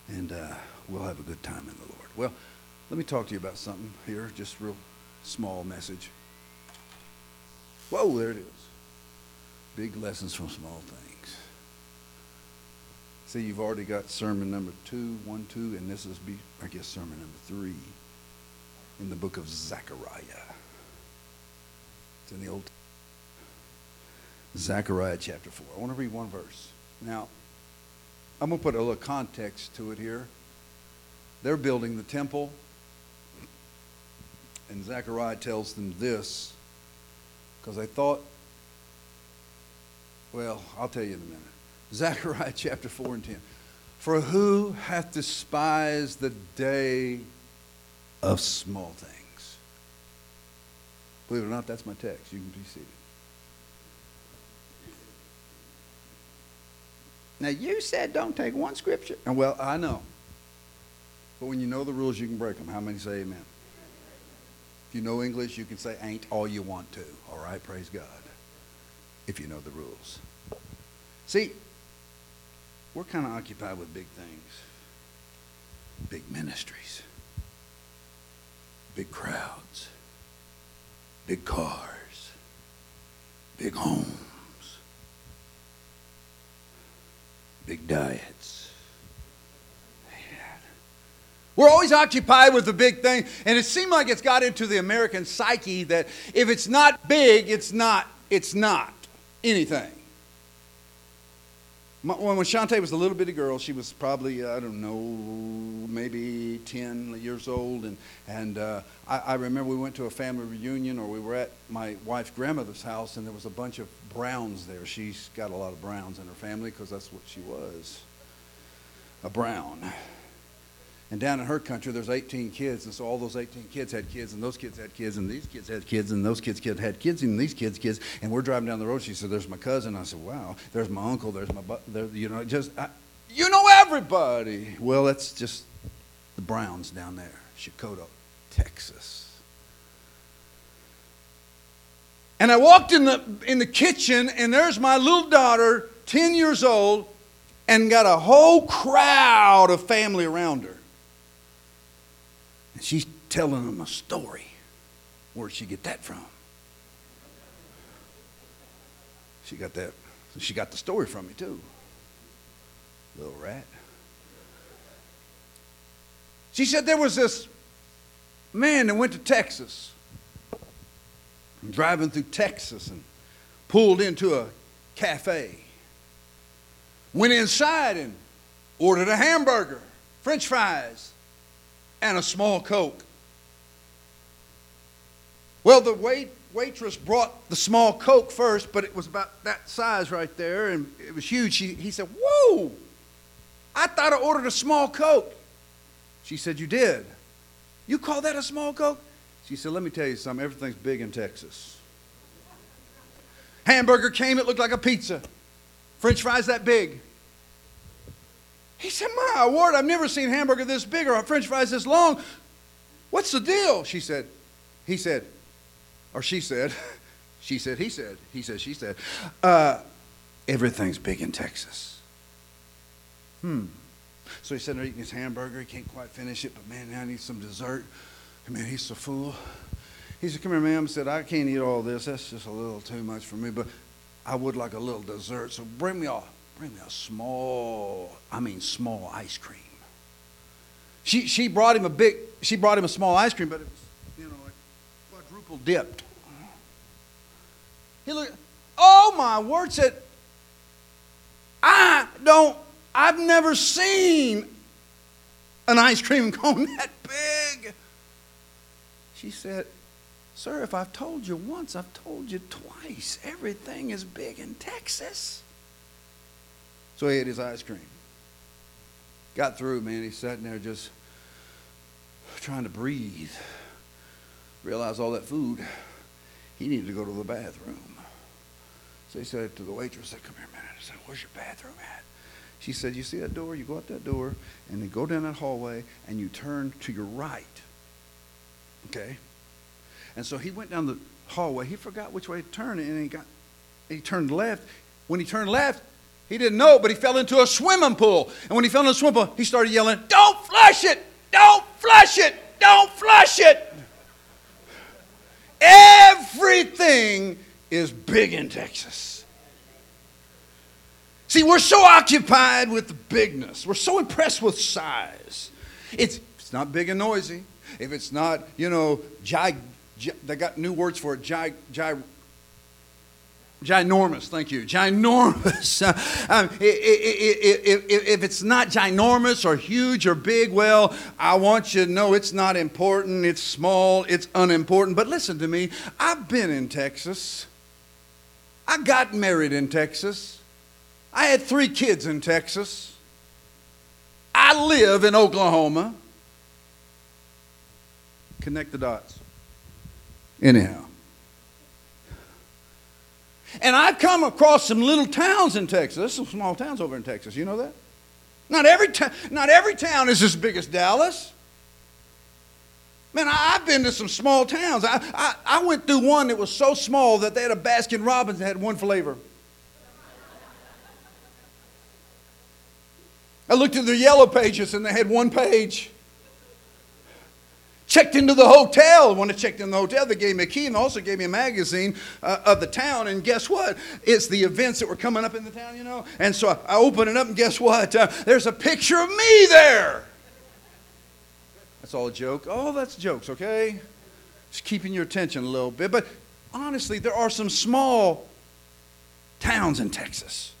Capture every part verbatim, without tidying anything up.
and uh, we'll have a good time in the Lord. Well, let me talk to you about something here, just real small message. Whoa, there it is. Big lessons from small things. See, you've already got sermon number two, one, two, and this is, be, I guess, sermon number three in the book of Zechariah. It's in the Old Testament. Zechariah chapter four. I want to read one verse. Now, I'm going to put a little context to it here. They're building the temple, and Zechariah tells them this because they thought, well, I'll tell you in a minute. Zechariah chapter four and ten. For who hath despised the day of small things? Believe it or not, that's my text. You can be seated. Now, you said don't take one scripture. And well, I know. But when you know the rules, you can break them. How many say amen? If you know English, you can say ain't all you want to. All right, praise God. If you know the rules. See, we're kind of occupied with big things. Big ministries. Big crowds. Big cars. Big homes. Big diets. We're always occupied with the big thing, and it seemed like it's got into the American psyche that if it's not big, it's not, it's not anything. When Shante was a little bitty girl, she was probably, I don't know, maybe ten years old. And, and uh, I, I remember we went to a family reunion, or we were at my wife's grandmother's house, and there was a bunch of Browns there. She's got a lot of Browns in her family because that's what she was, a Brown. And down in her country, there's eighteen kids, and so all those eighteen kids had kids, and those kids had kids, and these kids had kids, and those kids had kids, and these kids kids. And we're driving down the road. She said, "There's my cousin." I said, "Wow." There's my uncle. There's my, bu- there, you know, just I, you know everybody. Well, that's just the Browns down there, Shikoto, Texas. And I walked in the in the kitchen, and there's my little daughter, ten years old, and got a whole crowd of family around her. And she's telling them a story. Where'd she get that from? She got that. She got the story from me too. Little rat. She said there was this man that went to Texas. Driving through Texas and pulled into a cafe. Went inside and ordered a hamburger, French fries, and a small Coke. Well, the wait, waitress brought the small Coke first, but it was about that size right there, and it was huge. She, he said, "Whoa, I thought I ordered a small Coke." She said, "You did? You call that a small Coke?" She said, "Let me tell you something. Everything's big in Texas." Hamburger came, it looked like a pizza. French fries that big. He said, "My word, I've never seen hamburger this big or French fries this long. What's the deal?" She said, he said, or she said, she said, he said, he said, she said, uh, "Everything's big in Texas." Hmm. So he said they're eating his hamburger. He can't quite finish it, but man, now I need some dessert. And man, he's so full. He said, "Come here, ma'am." I said, "I can't eat all this. That's just a little too much for me, but I would like a little dessert. So bring me a, bring me a small, I mean small ice cream." She she brought him a big, she brought him a small ice cream, but it was, you know, like quadruple dipped. He looked, oh my word, said, I don't, I've never seen an ice cream cone that big. She said, "Sir, if I've told you once, I've told you twice. Everything is big in Texas." So he ate his ice cream. Got through, man. He's sitting there just trying to breathe. Realized all that food, he needed to go to the bathroom. So he said to the waitress, "Come here a minute." I said, "Where's your bathroom at?" She said, "You see that door? You go out that door, and then go down that hallway, and you turn to your right." Okay? And so he went down the hallway. He forgot which way to turn, and he got he turned left. When he turned left, He didn't know, but he fell into a swimming pool. And when he fell into a swimming pool, he started yelling, "Don't flush it! Don't flush it! Don't flush it!" Everything is big in Texas. See, we're so occupied with the bigness. We're so impressed with size. It's, if it's not big and noisy, if it's not, you know, gi, gi, they got new words for it, gi, gi, ginormous, thank you, ginormous. Uh, um, if, if, if it's not ginormous or huge or big, well, I want you to know it's not important, it's small, it's unimportant. But listen to me, I've been in Texas. I got married in Texas. I had three kids in Texas. I live in Oklahoma. Connect the dots. Anyhow. And I've come across some little towns in Texas. There's some small towns over in Texas. You know that? Not every, ta- not every town is as big as Dallas. Man, I, I've been to some small towns. I, I, I went through one that was so small that they had a Baskin Robbins that had one flavor. I looked at their yellow pages and they had one page. Checked into the hotel. When I checked in the hotel, they gave me a key and also gave me a magazine uh, of the town. And guess what? It's the events that were coming up in the town, you know. And so I, I opened it up and guess what? Uh, there's a picture of me there. That's all a joke. Oh, that's jokes, okay? Just keeping your attention a little bit. But honestly, there are some small towns in Texas.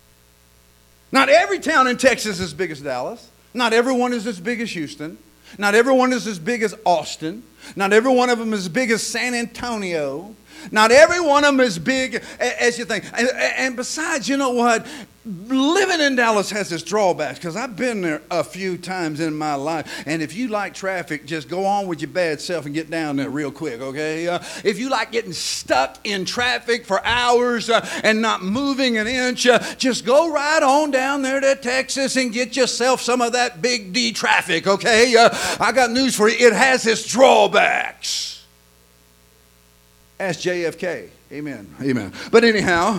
Not every town in Texas is as big as Dallas. Not everyone is as big as Houston. Not everyone is as big as Austin. Not every one of them is as big as San Antonio. Not every one of them is big as you think. And, and besides, you know what? Living in Dallas has its drawbacks because I've been there a few times in my life. And if you like traffic, just go on with your bad self and get down there real quick, okay? Uh, if you like getting stuck in traffic for hours uh, and not moving an inch, uh, just go right on down there to Texas and get yourself some of that big D traffic, okay? Uh, I got news for you. It has its drawbacks. Ask J F K. Amen. Amen. But anyhow,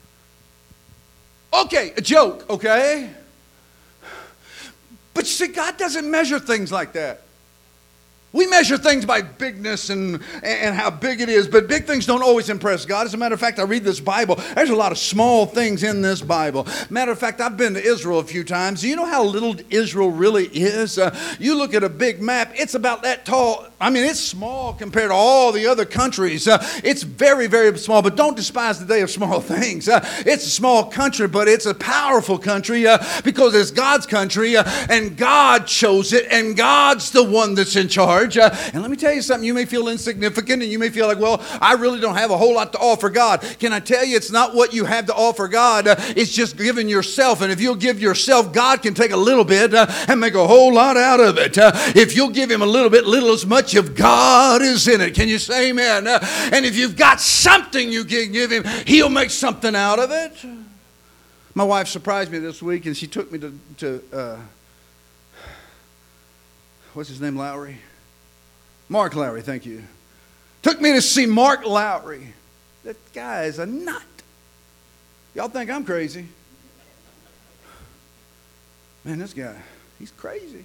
okay, a joke, okay? But you see, God doesn't measure things like that. We measure things by bigness and, and how big it is, but big things don't always impress God. As a matter of fact, I read this Bible. There's a lot of small things in this Bible. Matter of fact, I've been to Israel a few times. Do you know how little Israel really is? Uh, you look at a big map, it's about that tall. I mean, it's small compared to all the other countries. Uh, it's very, very small, but don't despise the day of small things. Uh, it's a small country, but it's a powerful country uh, because it's God's country, uh, and God chose it, and God's the one that's in charge. Uh, and let me tell you something, you may feel insignificant and you may feel like, well, I really don't have a whole lot to offer God. Can I tell you, it's not what you have to offer God, uh, it's just giving yourself. And if you'll give yourself, God can take a little bit uh, and make a whole lot out of it. Uh, if you'll give him a little bit, little as much of God is in it. Can you say amen? Uh, and if you've got something you can give him, he'll make something out of it. My wife surprised me this week and she took me to, to uh, what's his name, Lowry? Mark Lowry, thank you. Took me to see Mark Lowry. That guy is a nut. Y'all think I'm crazy? Man, this guy, he's crazy.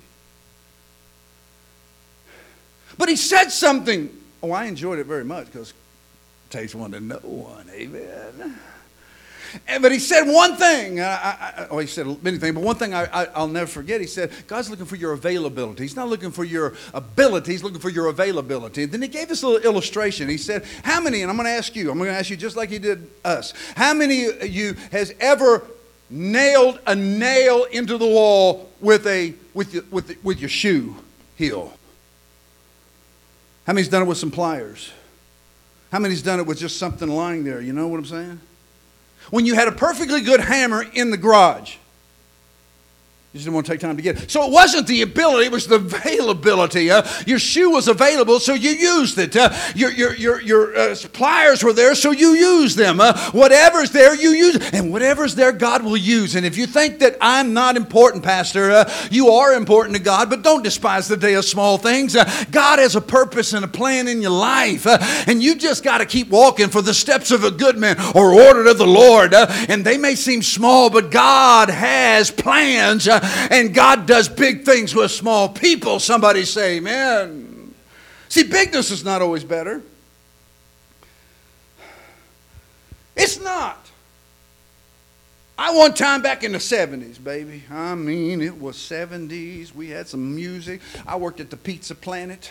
But he said something. Oh, I enjoyed it very much because it takes one to know one. Amen. And, but he said one thing. I, I, oh, he said many things, but one thing I, I, I'll never forget. He said, God's looking for your availability. He's not looking for your ability. He's looking for your availability. And then he gave us a little illustration. He said, how many, and I'm going to ask you, I'm going to ask you just like he did us. How many of you has ever nailed a nail into the wall with, a, with, your, with, the, with your shoe heel? How many's done it with some pliers? How many's done it with just something lying there? You know what I'm saying? When you had a perfectly good hammer in the garage, You just didn't want to take time to get it. So it wasn't the ability, it was the availability. Uh, your shoe was available, so you used it. Uh, your your your, your uh, pliers were there, so you used them. Uh, whatever's there, you use it. And whatever's there, God will use. And if you think that I'm not important, Pastor, uh, you are important to God, but don't despise the day of small things. Uh, God has a purpose and a plan in your life. Uh, and you just got to keep walking, for the steps of a good man are ordered of the Lord. Uh, and they may seem small, but God has plans. Uh, And God does big things with small people. Somebody say amen. See, bigness is not always better. It's not. I one time back in the seventies, baby. I mean, it was seventies. We had some music. I worked at the Pizza Planet.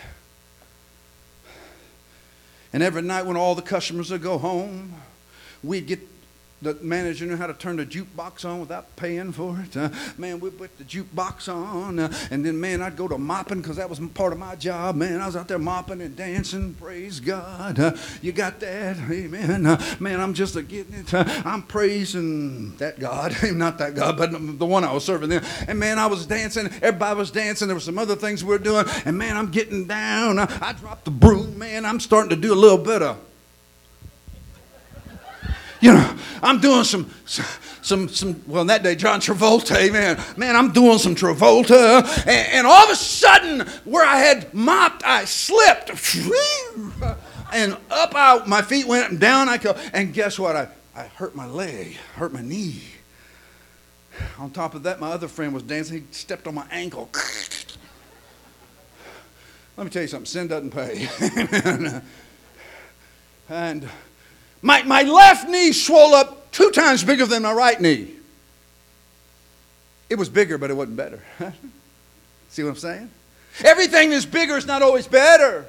And every night when all the customers would go home, we'd get the manager knew how to turn the jukebox on without paying for it. Uh, man, we'd put the jukebox on. Uh, and then, man, I'd go to mopping because that was part of my job. Man, I was out there mopping and dancing. Praise God. Uh, you got that? Amen. Uh, man, I'm just a getting it. Uh, I'm praising that God. Not that God, but the one I was serving then. And, man, I was dancing. Everybody was dancing. There were some other things we were doing. And, man, I'm getting down. Uh, I dropped the broom. Man, I'm starting to do a little bit of... You know, I'm doing some, some, some, well, in that day, John Travolta, amen. Man, I'm doing some Travolta. And, and all of a sudden, where I had mopped, I slipped. And up out, my feet went and down I go. And guess what? I, I hurt my leg, hurt my knee. On top of that, my other friend was dancing. He stepped on my ankle. Let me tell you something. Sin doesn't pay. And... My, my left knee swelled up two times bigger than my right knee. It was bigger, but it wasn't better. See what I'm saying? Everything that's bigger is not always better.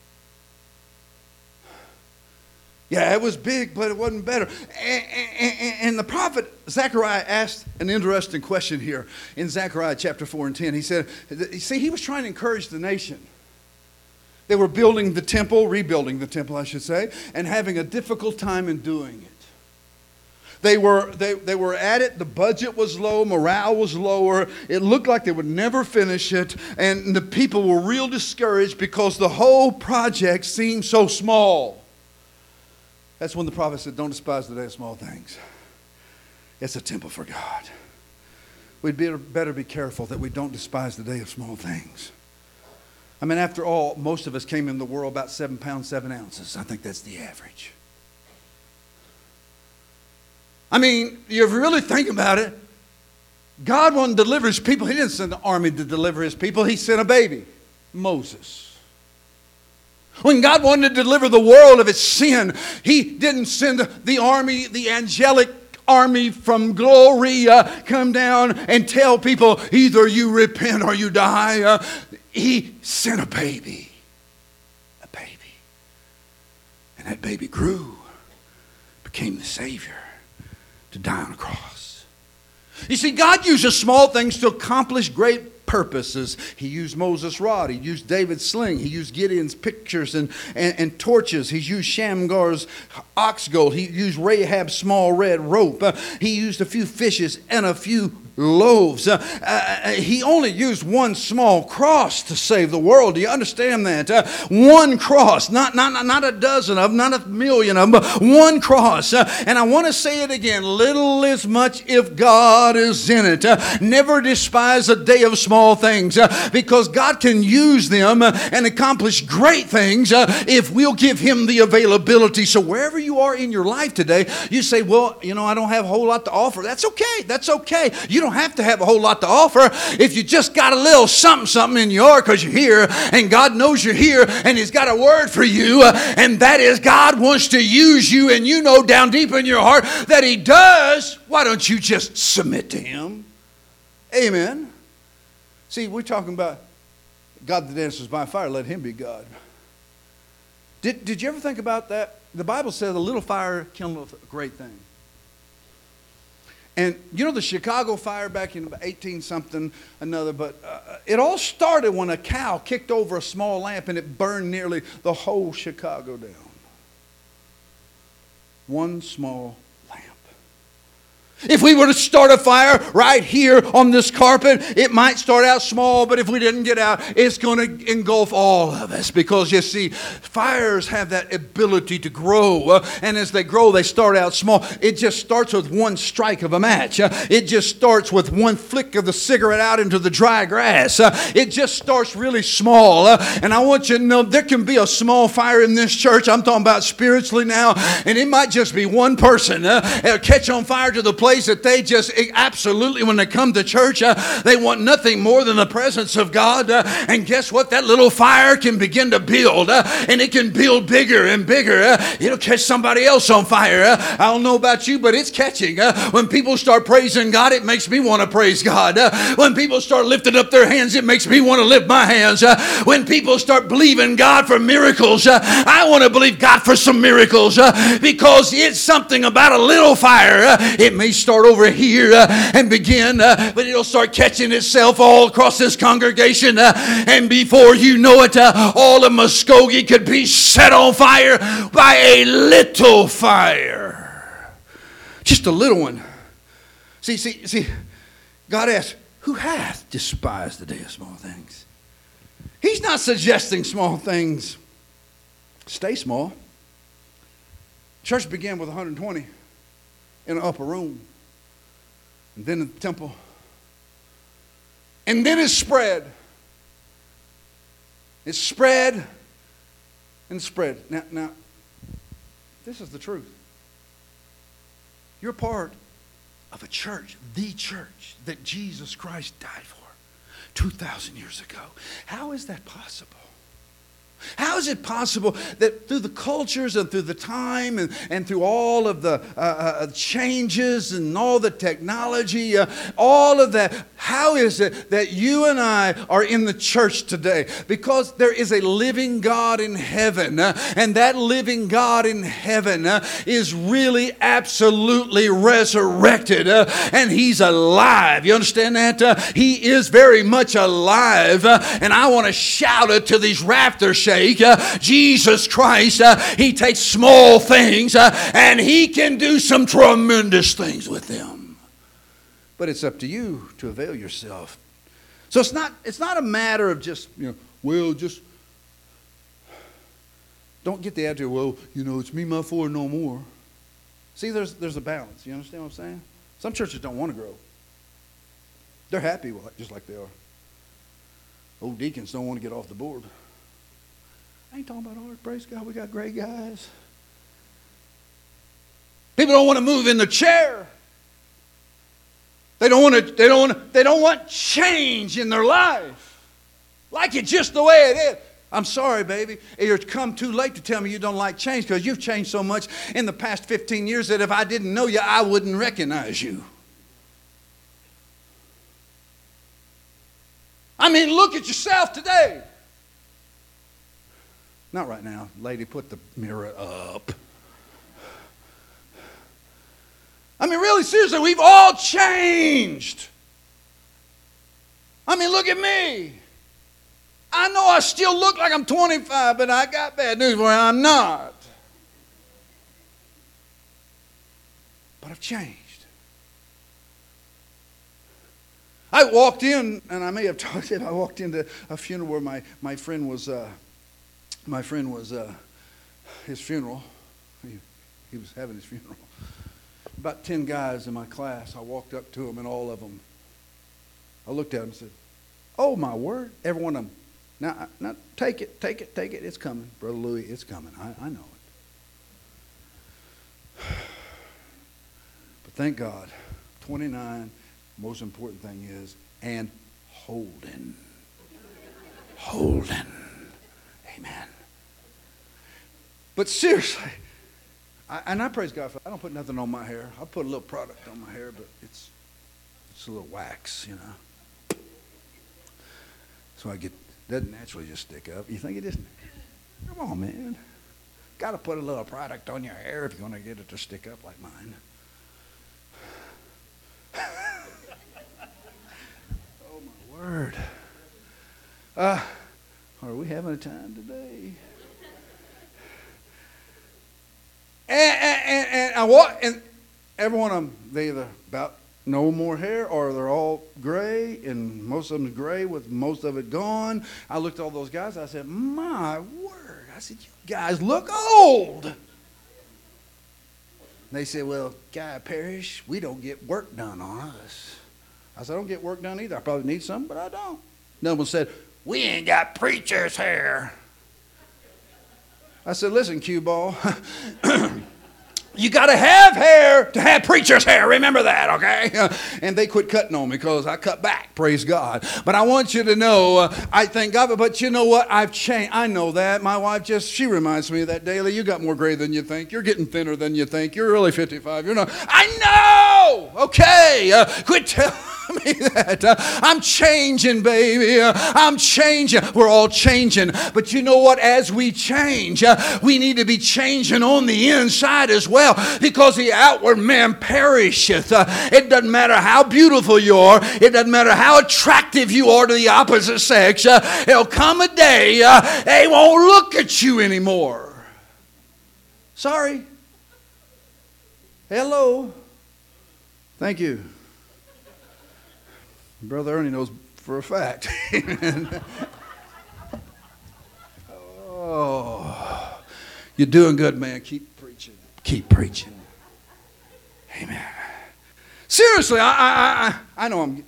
Yeah, it was big, but it wasn't better. And, and, and the prophet Zechariah asked an interesting question here in Zechariah chapter four and ten. He said, see, he was trying to encourage the nation. They were building the temple, rebuilding the temple, I should say, and having a difficult time in doing it. They were, they, they were at it. The budget was low. Morale was lower. It looked like they would never finish it. And the people were real discouraged because the whole project seemed so small. That's when the prophet said, don't despise the day of small things. It's a temple for God. We'd be, better be careful that we don't despise the day of small things. I mean, after all, most of us came in the world about seven pounds, seven ounces. I think that's the average. I mean, you really think about it. God wanted to deliver his people. He didn't send the army to deliver his people. He sent a baby, Moses. When God wanted to deliver the world of its sin, he didn't send the army, the angelic army from glory, uh, come down and tell people either you repent or you die. Uh, He sent a baby, a baby. And that baby grew, became the Savior to die on a cross. You see, God uses small things to accomplish great purposes. He used Moses' rod. He used David's sling. He used Gideon's pictures and, and, and torches. He used Shamgar's ox goad. He used Rahab's small red rope. Uh, he used a few fishes and a few loaves. Uh, uh, he only used one small cross to save the world. Do you understand that? Uh, one cross, not, not, not a dozen of them, not a million of them, but one cross. Uh, and I want to say it again, little is much if God is in it. Uh, never despise a day of small things uh, because God can use them uh, and accomplish great things uh, if we'll give him the availability. So wherever you are in your life today, you say, well, you know, I don't have a whole lot to offer. That's okay. That's okay. You don't have to have a whole lot to offer if you just got a little something, something in your heart because you're here and God knows you're here and he's got a word for you. Uh, and that is God wants to use you and you know down deep in your heart that he does. Why don't you just submit to him? Amen. See, we're talking about God that answers by fire. Let him be God. Did, did you ever think about that? The Bible says a little fire kindleth a great thing. And you know the Chicago fire back in eighteen something another, but uh, it all started when a cow kicked over a small lamp and it burned nearly the whole Chicago down. One small lamp. If we were to start a fire right here on this carpet, it might start out small, but if we didn't get out, it's going to engulf all of us. Because you see, fires have that ability to grow. Uh, and as they grow, they start out small. It just starts with one strike of a match. Uh, it just starts with one flick of the cigarette out into the dry grass. Uh, it just starts really small. Uh, and I want you to know there can be a small fire in this church. I'm talking about spiritually now. And it might just be one person uh, catch on fire to the place that they just absolutely, when they come to church, uh, they want nothing more than the presence of God. Uh, and guess what? That little fire can begin to build, uh, and it can build bigger and bigger. Uh, it'll catch somebody else on fire. Uh, I don't know about you, but it's catching. Uh, when people start praising God, it makes me want to praise God. Uh, when people start lifting up their hands, it makes me want to lift my hands. Uh, when people start believing God for miracles, uh, I want to believe God for some miracles uh, because it's something about a little fire. Uh, it may start over here uh, and begin, uh, but it'll start catching itself all across this congregation. Uh, and before you know it, uh, all of Muskogee could be set on fire by a little fire. Just a little one. See, see, see, God asks, who hath despised the day of small things? He's not suggesting small things stay small. Church began with one hundred twenty in an upper room. And then in the temple. And then it spread. It spread and spread. Now, now, this is the truth. You're part of a church, the church that Jesus Christ died for two thousand years ago. How is that possible? How is it possible that through the cultures and through the time and, and through all of the uh, uh, changes and all the technology, uh, all of that, how is it that you and I are in the church today? Because there is a living God in heaven, uh, and that living God in heaven uh, is really absolutely resurrected, uh, and He's alive. You understand that? Uh, he is very much alive, uh, and I want to shout it to these rafters. Uh, Jesus Christ, uh, He takes small things uh, and He can do some tremendous things with them. But it's up to you to avail yourself. So it's not, it's not a matter of just, you know, well, just don't get the attitude, well, you know, it's me, my four, no more. See, there's, there's a balance. You understand what I'm saying? Some churches don't want to grow. They're happy just like they are. Old deacons don't want to get off the board. I ain't talking about ours. Praise God, we got great guys. People don't want to move in the chair. They don't want to. They don't want. To, they don't want change in their life. Like it just the way it is. I'm sorry, baby. It's come too late to tell me you don't like change because you've changed so much in the past fifteen years that if I didn't know you, I wouldn't recognize you. I mean, look at yourself today. Not right now. Lady, put the mirror up. I mean, really, seriously, we've all changed. I mean, look at me. I know I still look like I'm twenty-five, but I got bad news for you. I'm not. But I've changed. I walked in, and I may have talked to you, I walked into a funeral where my, my friend was... Uh, My friend was, uh, his funeral, he, he was having his funeral. About ten guys in my class, I walked up to them and all of them, I looked at them and said, oh my word, every one of them. Now, now take it, take it, take it, it's coming. Brother Louis, it's coming, I, I know it. But thank God, twenty-nine, most important thing is, and holding. Holding. Amen. But seriously, I, and I praise God for it. I don't put nothing on my hair. I put a little product on my hair, but it's it's a little wax, you know. So I get, doesn't naturally just stick up. You think it is? Come on, man. Got to put a little product on your hair if you're going to get it to stick up like mine. Oh, my word. Uh, are we having a time today? And, and, and, and I walk, and, every one of them, they either about no more hair or they're all gray, and most of them gray with most of it gone. I looked at all those guys. I said, my word. I said, you guys look old. They said, well, Guy Parrish, we don't get work done on us. I said, I don't get work done either. I probably need some, but I don't. Another one said, we ain't got preacher's hair. I said, listen, cue ball. You got to have hair to have preacher's hair. Remember that, okay? And they quit cutting on me because I cut back, praise God. But I want you to know, uh, I thank God. But you know what? I've changed. I know that. My wife just, she reminds me of that daily. You got more gray than you think. You're getting thinner than you think. You're really fifty-five. You're not. I know! Okay. Uh, quit telling me that. Uh, I'm changing, baby. Uh, I'm changing. We're all changing. But you know what? As we change, uh, we need to be changing on the inside as well. Because the outward man perisheth. Uh, it doesn't matter how beautiful you are. It doesn't matter how attractive you are to the opposite sex. Uh, there'll come a day uh, they won't look at you anymore. Sorry. Hello. Thank you. Brother Ernie knows for a fact. Oh, you're doing good, man. Keep preaching. Keep preaching. Amen. Seriously, I I I, I know I'm.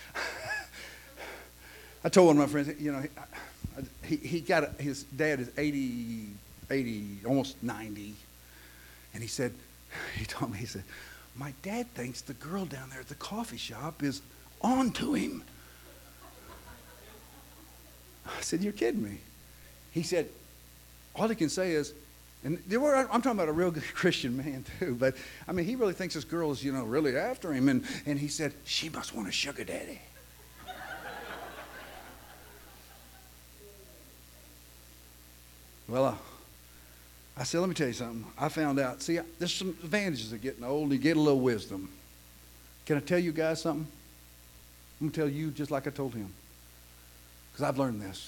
I told one of my friends, you know, he he got a, his dad is eighty, eighty, almost ninety, and he said, he told me, he said, my dad thinks the girl down there at the coffee shop is on to him. I said, you're kidding me. He said, all he can say is, and there were, I'm talking about a real good Christian man too, but I mean, he really thinks this girl is, you know, really after him. And, and he said, she must want a sugar daddy. Well, uh, I said, let me tell you something. I found out, see, there's some advantages of getting old. You get a little wisdom. Can I tell you guys something? I'm going to tell you just like I told him. Because I've learned this.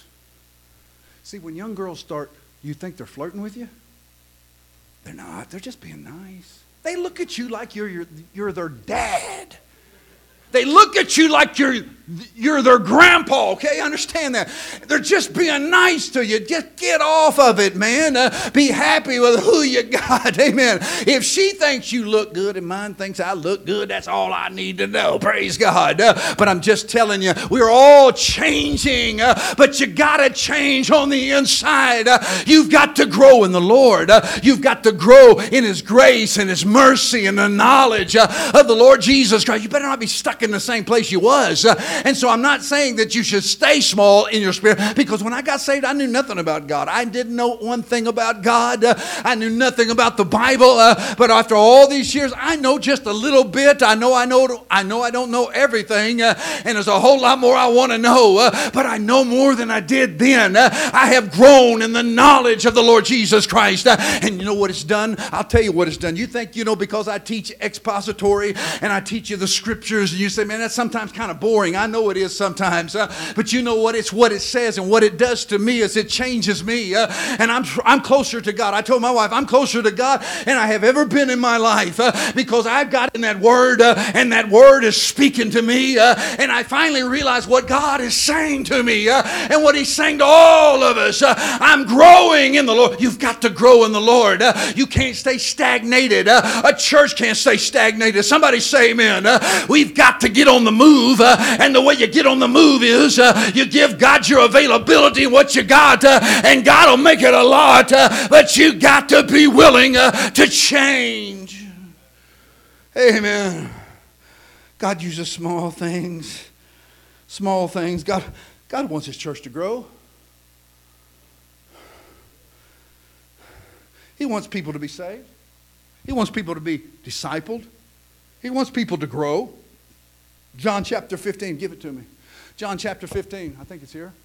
See, when young girls start, you think they're flirting with you? They're not. They're just being nice. They look at you like you're, you're, you're their dad. They look at you like you're, you're their grandpa, okay? Understand that. They're just being nice to you. Just get off of it, man. Uh, be happy with who you got, amen. If she thinks you look good and mine thinks I look good, that's all I need to know, praise God. Uh, but I'm just telling you, we're all changing, uh, but you got to change on the inside. Uh, you've got to grow in the Lord. Uh, you've got to grow in His grace and His mercy and the knowledge uh, of the Lord Jesus Christ. You better not be stuck in the same place you was. Uh, and so I'm not saying that you should stay small in your spirit, because when I got saved, I knew nothing about God. I didn't know one thing about God. Uh, I knew nothing about the Bible. Uh, but after all these years, I know just a little bit. I know I know I know I don't know everything. Uh, and there's a whole lot more I want to know. Uh, but I know more than I did then. Uh, I have grown in the knowledge of the Lord Jesus Christ. Uh, and you know what it's done? I'll tell you what it's done. You think, you know, because I teach expository and I teach you the scriptures, and you say, man, that's sometimes kind of boring. I know it is sometimes. Uh, but you know what? It's what it says, and what it does to me is it changes me. Uh, and I'm I'm closer to God. I told my wife, I'm closer to God than I have ever been in my life, uh, because I've got in that word, uh, and that word is speaking to me. Uh, and I finally realized what God is saying to me, uh, and what He's saying to all of us. Uh, I'm growing in the Lord. You've got to grow in the Lord. Uh, you can't stay stagnated. Uh, a church can't stay stagnated. Somebody say amen. Uh, we've got to get on the move, uh, and the way you get on the move is uh, you give God your availability and what you got, uh, and God will make it a lot, uh, but you got to be willing uh, to change. Amen. God uses small things. Small things. God, God wants His church to grow. He wants people to be saved. He wants people to be discipled. He wants people to grow. John chapter fifteen, give it to me. John chapter fifteen, I think it's here.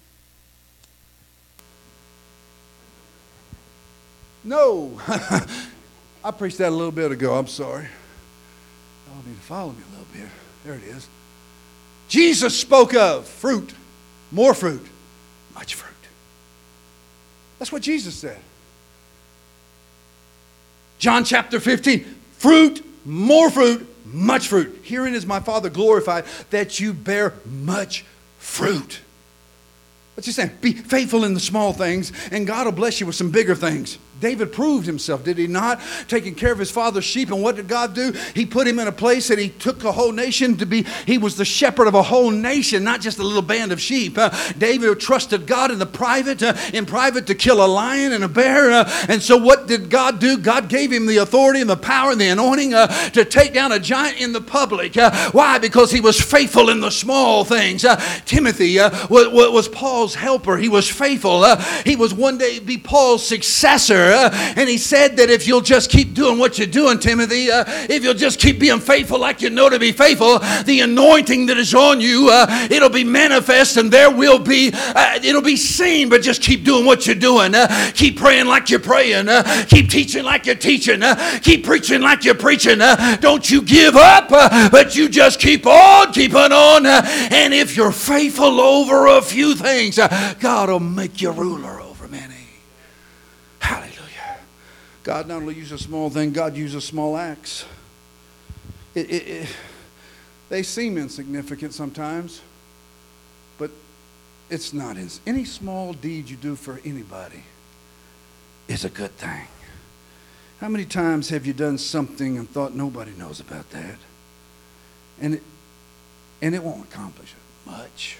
No, I preached that a little bit ago, I'm sorry. Y'all need to follow me a little bit. There it is. Jesus spoke of fruit, more fruit, much fruit. That's what Jesus said. John chapter fifteen, fruit more fruit, much fruit. Herein is my Father glorified, that you bear much fruit. What's he saying? Be faithful in the small things, and God will bless you with some bigger things. David proved himself, did he not? Taking care of his father's sheep. And what did God do? He put him in a place that he took a whole nation to be. He was the shepherd of a whole nation, not just a little band of sheep. Uh, David trusted God in the private, uh, in private to kill a lion and a bear. Uh, and so what did God do? God gave him the authority and the power and the anointing uh, to take down a giant in the public. Uh, why? Because he was faithful in the small things. Uh, Timothy uh, was, was Paul's helper. He was faithful. Uh, he was one day be Paul's successor. Uh, and he said that if you'll just keep doing what you're doing, Timothy, uh, if you'll just keep being faithful like you know to be faithful, the anointing that is on you, uh, it'll be manifest, and there will be, uh, it'll be seen, but just keep doing what you're doing. Uh, keep praying like you're praying. Uh, keep teaching like you're teaching. Uh, keep preaching like you're preaching. Uh, don't you give up, uh, but you just keep on, keep on on. Uh, and if you're faithful over a few things, uh, God will make you ruler over many. Hallelujah. God not only uses a small thing, God uses small acts. It, it, it, they seem insignificant sometimes, but it's not. Any small deed you do for anybody is a good thing. How many times have you done something and thought nobody knows about that? And it, and it won't accomplish much.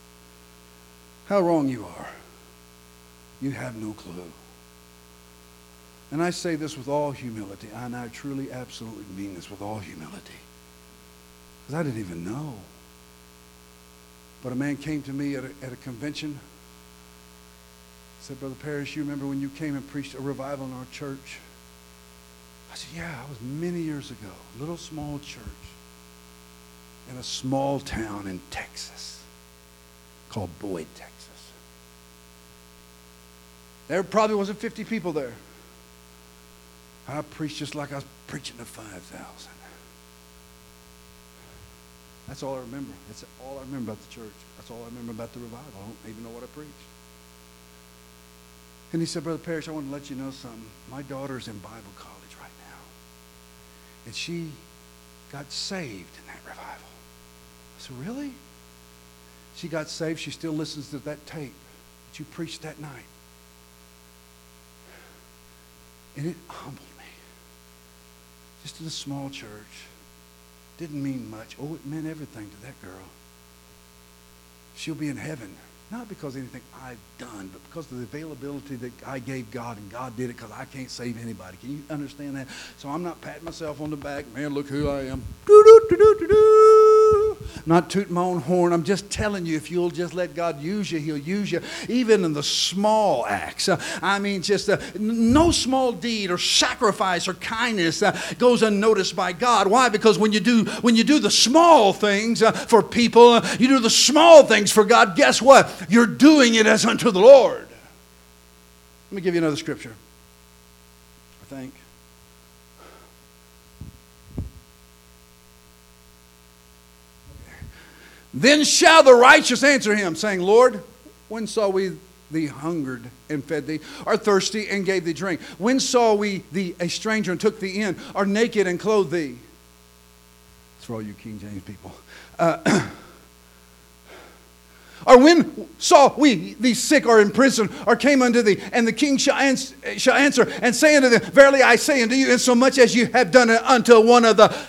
How wrong you are. You have no clue. And I say this with all humility, and I truly, absolutely mean this with all humility. Because I didn't even know. But a man came to me at a, at a convention. Said, Brother Parrish, you remember when you came and preached a revival in our church? I said, yeah, it was many years ago. A little small church in a small town in Texas called Boyd, Texas. There probably wasn't fifty people there. I preached just like I was preaching to five thousand. That's all I remember. That's all I remember about the church. That's all I remember about the revival. I don't even know what I preached. And he said, Brother Parrish, I want to let you know something. My daughter's in Bible college right now. And she got saved in that revival. I said, really? She got saved. She still listens to that tape that you preached that night. And it humbled me. Just in a small church. Didn't mean much. Oh, it meant everything to that girl. She'll be in heaven. Not because of anything I've done, but because of the availability that I gave God, and God did it because I can't save anybody. Can you understand that? So I'm not patting myself on the back. Man, look who I am. Do-do-do-do-do-do. Not tooting my own horn. I'm just telling you, if you'll just let God use you, He'll use you. Even in the small acts. Uh, I mean, just uh, no small deed or sacrifice or kindness uh, goes unnoticed by God. Why? Because when you do, when you do the small things uh, for people, uh, you do the small things for God, guess what? You're doing it as unto the Lord. Let me give you another scripture, I think. Then shall the righteous answer him, saying, Lord, when saw we thee hungered and fed thee, or thirsty and gave thee drink? When saw we thee a stranger and took thee in, or naked and clothed thee? That's for all you King James people. Uh, Or when saw we thee sick or in prison, or came unto thee? And the king shall answer, shall answer and say unto them, Verily I say unto you, insomuch as you have done it unto one of the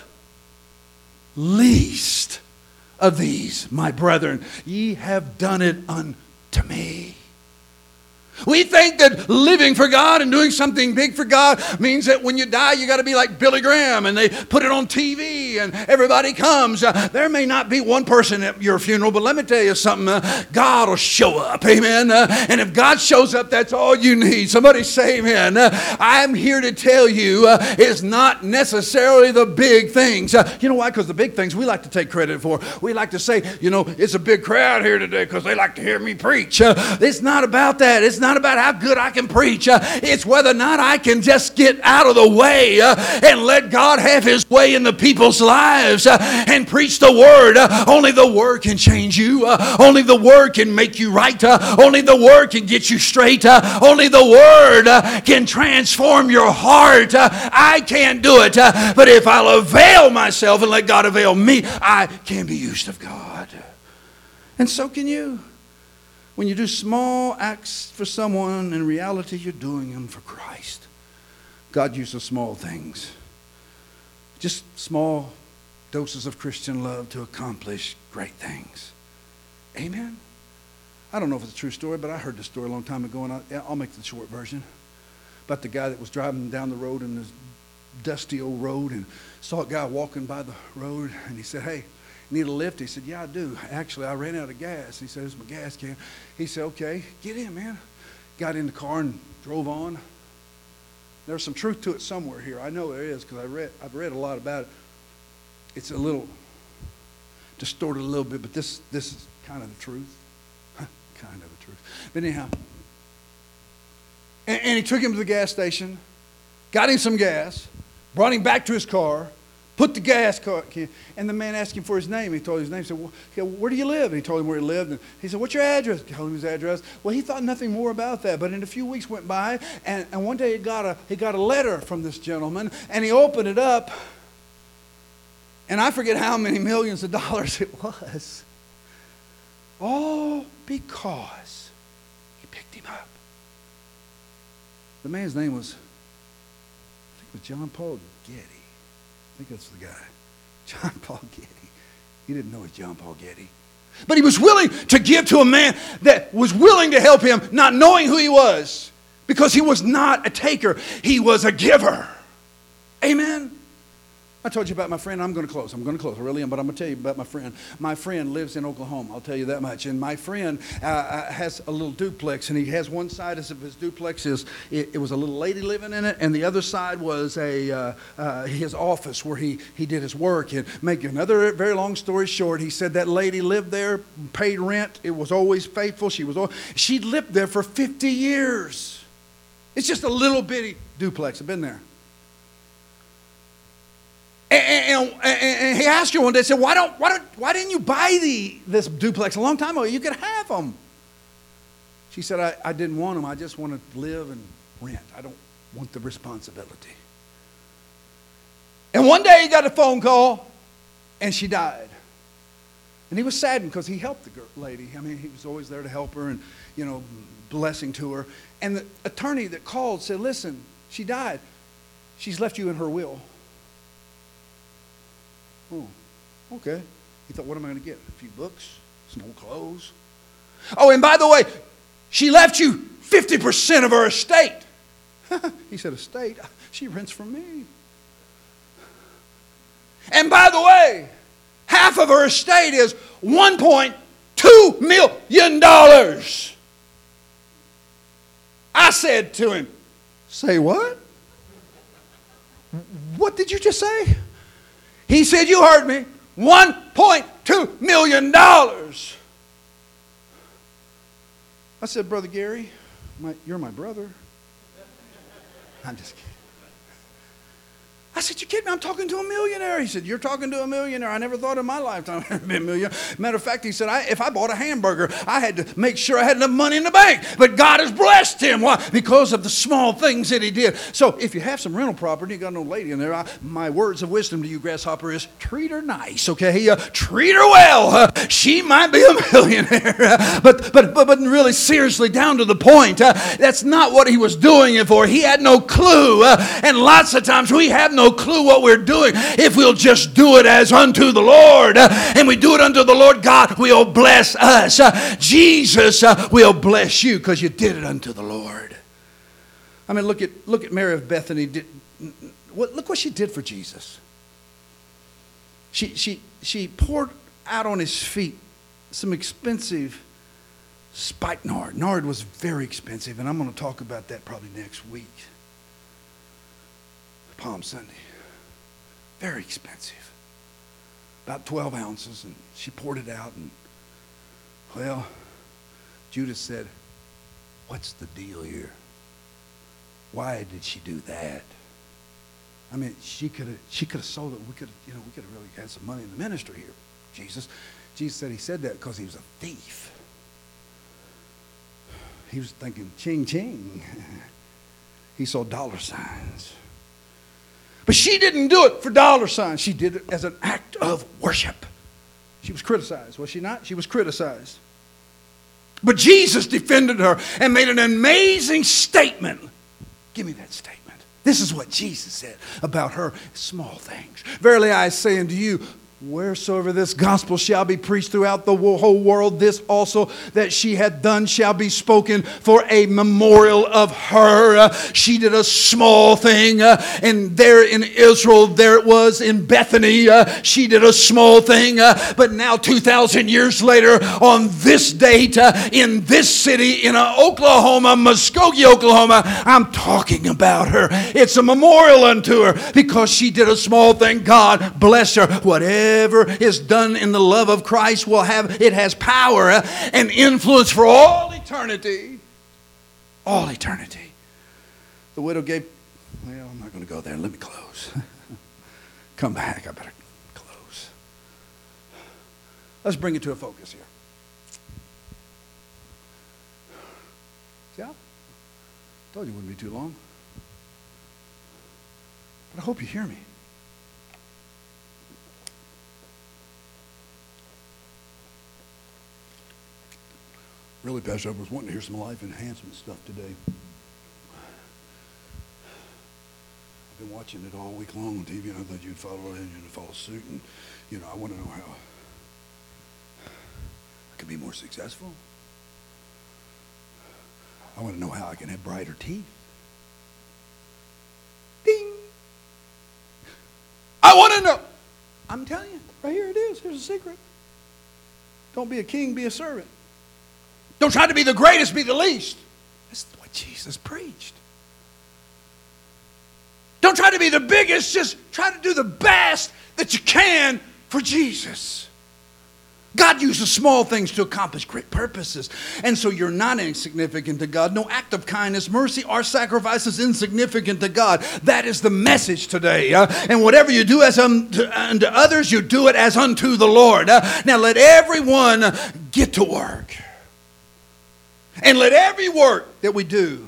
least of these, my brethren, ye have done it unto me. We think that living for God and doing something big for God means that when you die, you got to be like Billy Graham and they put it on T V and everybody comes. Uh, there may not be one person at your funeral, but let me tell you something. Uh, God will show up. Amen. Uh, and if God shows up, that's all you need. Somebody say amen. Uh, I'm here to tell you uh, it's not necessarily the big things. Uh, you know why? Because the big things we like to take credit for. We like to say, you know, it's a big crowd here today because they like to hear me preach. Uh, it's not about that. It's not not about how good I can preach. Uh, it's whether or not I can just get out of the way uh, and let God have His way in the people's lives uh, and preach the Word. Uh, only the Word can change you. Uh, only the Word can make you right. Uh, only the Word can get you straight. Uh, only the Word uh, can transform your heart. Uh, I can't do it. Uh, but if I'll avail myself and let God avail me, I can be used of God. And so can you. When you do small acts for someone, in reality, you're doing them for Christ. God uses small things. Just small doses of Christian love to accomplish great things. Amen? I don't know if it's a true story, but I heard this story a long time ago, and I, I'll make the short version. About the guy that was driving down the road in this dusty old road and saw a guy walking by the road, and he said, "Hey, need a lift?" He said, "Yeah, I do. Actually, I ran out of gas." He said, "Here's my gas can." He said, "Okay, get in, man." Got in the car and drove on. There's some truth to it somewhere here. I know there is because I read, I've read a lot about it. It's a little distorted a little bit, but this, this is kind of the truth. Kind of the truth. But anyhow, and, and he took him to the gas station, got him some gas, brought him back to his car, put the gas car, and the man asked him for his name. He told him his name. He said, "Well, okay, where do you live?" And he told him where he lived. And he said, "What's your address?" He told him his address. Well, he thought nothing more about that. But in a few weeks went by, and, and one day he got a he got a letter from this gentleman, and he opened it up, and I forget how many millions of dollars it was. All because he picked him up. The man's name was, I think it was John Paul Getty. I think that's the guy. John Paul Getty. He didn't know it was John Paul Getty. But he was willing to give to a man that was willing to help him, not knowing who he was. Because he was not a taker. He was a giver. Amen? I told you about my friend. I'm going to close. I'm going to close. I really am. But I'm going to tell you about my friend. My friend lives in Oklahoma. I'll tell you that much. And my friend uh, has a little duplex. And he has one side of his duplex is it, it was a little lady living in it. And the other side was a uh, uh, his office where he, he did his work. And make another very long story short, he said that lady lived there, paid rent. It was always faithful. She was always, she'd lived there for fifty years. It's just a little bitty duplex. I've been there. And, and, and he asked her one day, said, why don't, why don't, why didn't you buy the this duplex a long time ago? You could have them. She said, I, I didn't want them. I just want to live and rent. I don't want the responsibility. And one day he got a phone call, and she died. And he was saddened because he helped the girl, lady. I mean, he was always there to help her and, you know, blessing to her. And the attorney that called said, listen, she died. She's left you in her will. Oh, okay. He thought, what am I going to get? A few books? Some old clothes? Oh, and by the way, she left you fifty percent of her estate. He said, estate? She rents from me. And by the way, half of her estate is one point two million dollars. I said to him, say what? What did you just say? He said, you heard me, one point two million dollars. I said, Brother Gary, my, you're my brother. I'm just kidding. I said, you kidding me? I'm talking to a millionaire. He said, you're talking to a millionaire. I never thought in my lifetime I'd be a millionaire. Matter of fact, he said, I, if I bought a hamburger, I had to make sure I had enough money in the bank. But God has blessed him. Why? Because of the small things that he did. So if you have some rental property, you got no lady in there, I, my words of wisdom to you, Grasshopper, is treat her nice, okay? Uh, treat her well. Uh, she might be a millionaire. Uh, but, but, but, but really, seriously, down to the point, uh, that's not what he was doing it for. He had no clue. Uh, and lots of times we have no clue what we're doing. If we'll just do it as unto the Lord, uh, and we do it unto the Lord, God will bless us. Uh, Jesus uh, will bless you because you did it unto the Lord. I mean, look at look at Mary of Bethany. Did, what, look what she did for Jesus. She she she poured out on his feet some expensive spikenard. Nard was very expensive, and I'm going to talk about that probably next week. Palm Sunday. Very expensive. About twelve ounces, and she poured it out, and, well, Judas said, what's the deal here? Why did she do that? I mean, she could have she could have sold it. We could have, you know, we could have really had some money in the ministry here. Jesus, Jesus said he said that because he was a thief. He was thinking ching ching. He saw dollar signs. But she didn't do it for dollar signs. She did it as an act of worship. She was criticized, was she not? She was criticized. But Jesus defended her and made an amazing statement. Give me that statement. This is what Jesus said about her small things. Verily I say unto you, wheresoever this gospel shall be preached throughout the whole world, this also that she hath done shall be spoken for a memorial of her. Uh, she did a small thing, uh, and there in Israel, there it was in Bethany. Uh, she did a small thing, uh, but now two thousand years later, on this date, uh, in this city, in uh, Oklahoma, Muskogee, Oklahoma, I'm talking about her. It's a memorial unto her because she did a small thing. God bless her. Whatever Whatever is done in the love of Christ will have, it has power and influence for all eternity. All eternity. The widow gave, well, I'm not going to go there. Let me close. Come back. I better close. Let's bring it to a focus here. See, I told you it wouldn't be too long. But I hope you hear me. Really, Pastor, I was wanting to hear some life enhancement stuff today. I've been watching it all week long on T V, and I thought you'd follow it and you'd follow suit. And, you know, I want to know how I can be more successful. I want to know how I can have brighter teeth. Ding! I want to know. I'm telling you, right here it is. Here's a secret. Don't be a king, be a servant. Don't try to be the greatest, be the least. That's what Jesus preached. Don't try to be the biggest, just try to do the best that you can for Jesus. God uses small things to accomplish great purposes. And so you're not insignificant to God. No act of kindness, mercy, or sacrifice is insignificant to God. That is the message today. Uh, and whatever you do as unto, unto others, you do it as unto the Lord. Uh, now let everyone get to work. And let every work that we do,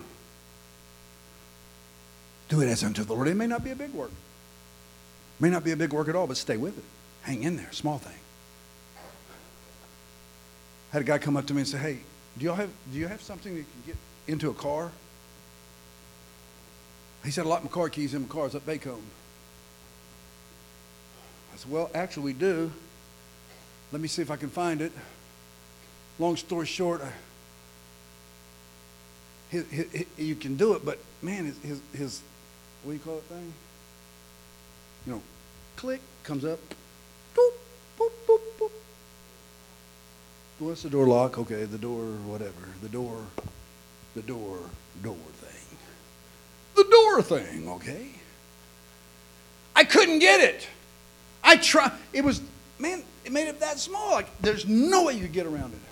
do it as unto the Lord. It may not be a big work. It may not be a big work at all, but stay with it. Hang in there. Small thing. I had a guy come up to me and say, hey, do y'all have, do you have something that can get into a car? He said, I locked my car keys in my car. It's at Baycombe. I said, well, actually we do. Let me see if I can find it. Long story short, I, His, his, his, you can do it, but man, his, his, his, what do you call it thing? You know, click, comes up. Boop, boop, boop, boop. What's the door lock? Okay, the door, whatever. The door, the door, door thing. The door thing, okay? I couldn't get it. I tried. It was, man, it made it that small. Like, there's no way you could get around it.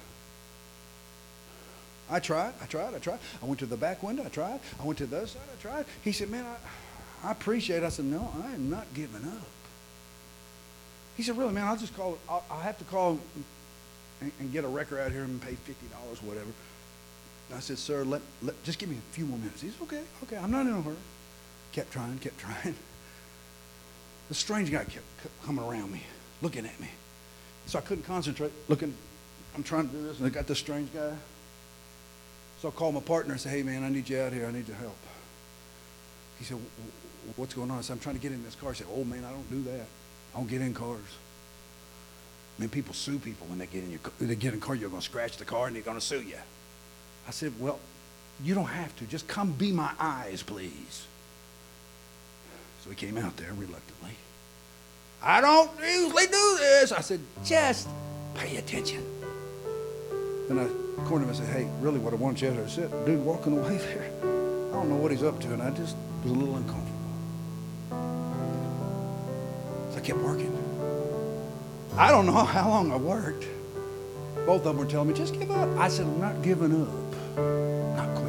I tried, I tried, I tried. I went to the back window, I tried. I went to the other side, I tried. He said, man, I, I appreciate it. I said, no, I am not giving up. He said, really, man, I'll just call, I'll, I'll have to call and, and get a wrecker out here and pay fifty dollars or whatever. And I said, sir, let, let, just give me a few more minutes. He said, okay, okay, I'm not in a hurry. Kept trying, kept trying. The strange guy kept coming around me, looking at me. So I couldn't concentrate, looking, I'm trying to do this, and I got this strange guy. So I called my partner and said, hey, man, I need you out here. I need your help. He said, what's going on? I said, I'm trying to get in this car. He said, oh, man, I don't do that. I don't get in cars. Man, people sue people when they get in your they get in a car. You're going to scratch the car and they're going to sue you. I said, well, you don't have to. Just come be my eyes, please. So he came out there reluctantly. I don't usually do this. I said, just pay attention. Then I cornered him and said, hey, really what I want you to sit, dude walking away there, I don't know what he's up to, and I just was a little uncomfortable. So I kept working. I don't know how long I worked. Both of them were telling me, just give up. I said, I'm not giving up. Not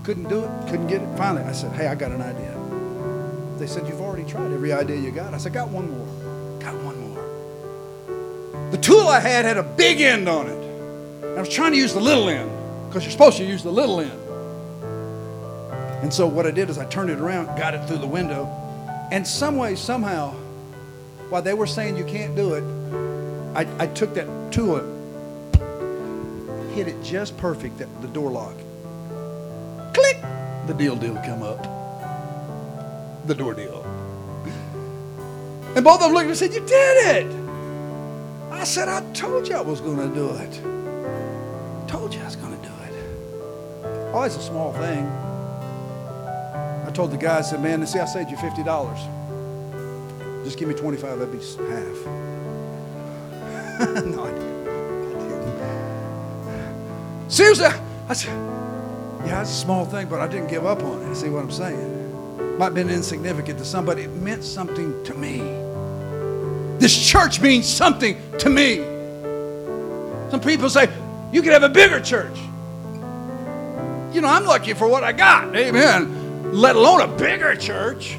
Couldn't do it, couldn't get it. Finally, I said, hey, I got an idea. They said, you've already tried every idea you got. I said, got one more. Got one more. The tool I had had a big end on it. And I was trying to use the little end, because you're supposed to use the little end. And so what I did is I turned it around, got it through the window, and some way, somehow, while they were saying you can't do it, I, I took that tool, hit it just perfect, that the door lock. Click! The deal deal come up. The door deal. And both of them looked at me and said, you did it! I said, I told you I was going to do it. Told you I was going to do it. Oh, it's a small thing. I told the guy, I said, man, see, I saved you fifty dollars. Just give me twenty-five, that'd be half. No, I didn't. I didn't. Seriously, I said, yeah, it's a small thing, but I didn't give up on it. See what I'm saying? Might have been insignificant to somebody. It meant something to me. This church means something to me. Some people say, you could have a bigger church. You know, I'm lucky for what I got. Amen. Let alone a bigger church.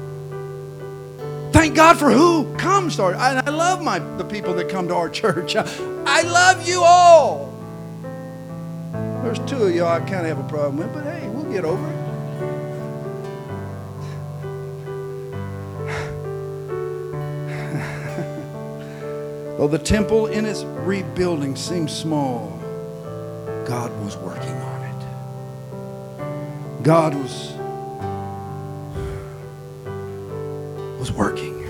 Thank God for who comes to our church. I, I love my the people that come to our church. I, I love you all. There's two of y'all I kind of have a problem with, but hey, we'll get over it. Though the temple in its rebuilding seemed small, God was working on it. God was, was working.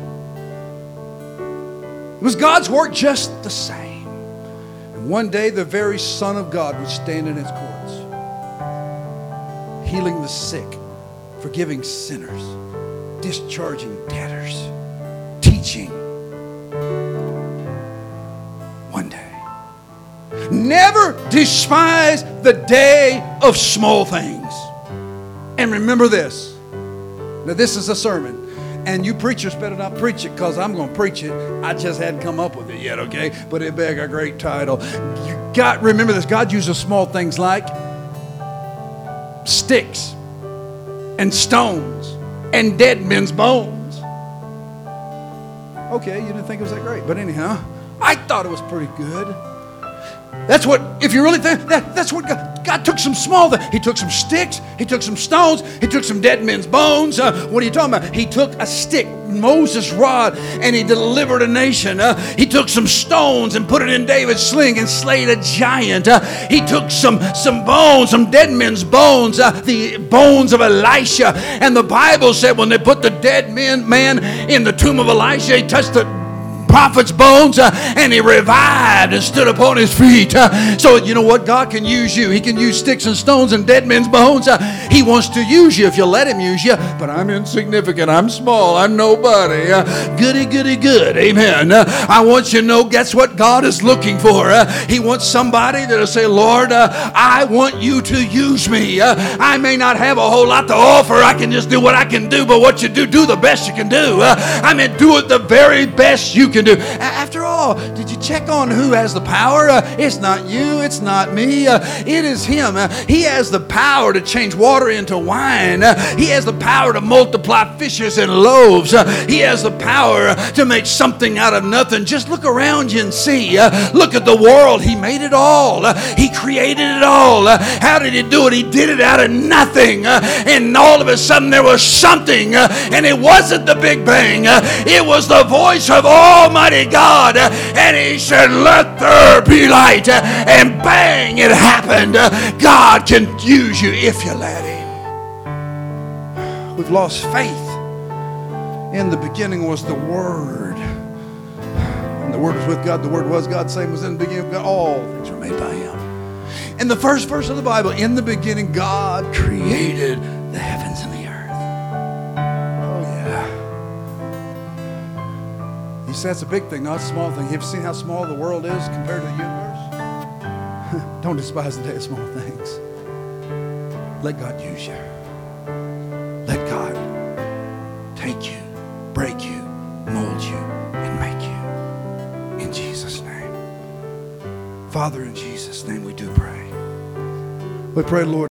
It was God's work just the same. And one day the very Son of God would stand in its courts, healing the sick, forgiving sinners, discharging debtors, teaching. One day. Never despise the day of small things. And remember this. Now this is a sermon. And you preachers better not preach it, because I'm going to preach it. I just hadn't come up with it yet, okay? But it begs a great title. You got remember this. God uses small things like sticks and stones and dead men's bones. Okay, you didn't think it was that great. But anyhow, I thought it was pretty good. That's what, if you really think, that, that's what God, God took some small things. He took some sticks. He took some stones. He took some dead men's bones. Uh, what are you talking about? He took a stick, Moses' rod, and he delivered a nation. Uh, he took some stones and put it in David's sling and slayed a giant. Uh, he took some, some bones, some dead men's bones, uh, the bones of Elisha. And the Bible said when they put the dead man, man in the tomb of Elisha, he touched the prophet's bones uh, and he revived and stood upon his feet. Uh, so you know what? God can use you. He can use sticks and stones and dead men's bones. Uh, he wants to use you if you let him use you. But I'm insignificant. I'm small. I'm nobody. Uh, goody, goody, good. Amen. Uh, I want you to know that's what God is looking for. Uh, he wants somebody that'll say, Lord, uh, I want you to use me. Uh, I may not have a whole lot to offer. I can just do what I can do. But what you do, do the best you can do. Uh, I mean, do it the very best you can do. After all, did you check on who has the power? Uh, it's not you. It's not me. Uh, it is him. Uh, he has the power to change water into wine. Uh, he has the power to multiply fishes and loaves. Uh, he has the power uh, to make something out of nothing. Just look around you and see. Uh, look at the world. He made it all. Uh, he created it all. Uh, how did he do it? He did it out of nothing. Uh, and all of a sudden there was something. Uh, and it wasn't the Big Bang. Uh, it was the voice of all Almighty God, and he said, let there be light, and bang, it happened. God can use you if you let him. We've lost faith. In the beginning was the Word, and the Word was with God. The Word was God. Same was in the beginning. All things were made by him. In the first verse of the Bible, in the beginning God created the heavens and the earth. He said it's a big thing, not a small thing. Have you seen how small the world is compared to the universe? Don't despise the day of small things. Let God use you. Let God take you, break you, mold you, and make you. In Jesus' name. Father, in Jesus' name we do pray. We pray, Lord.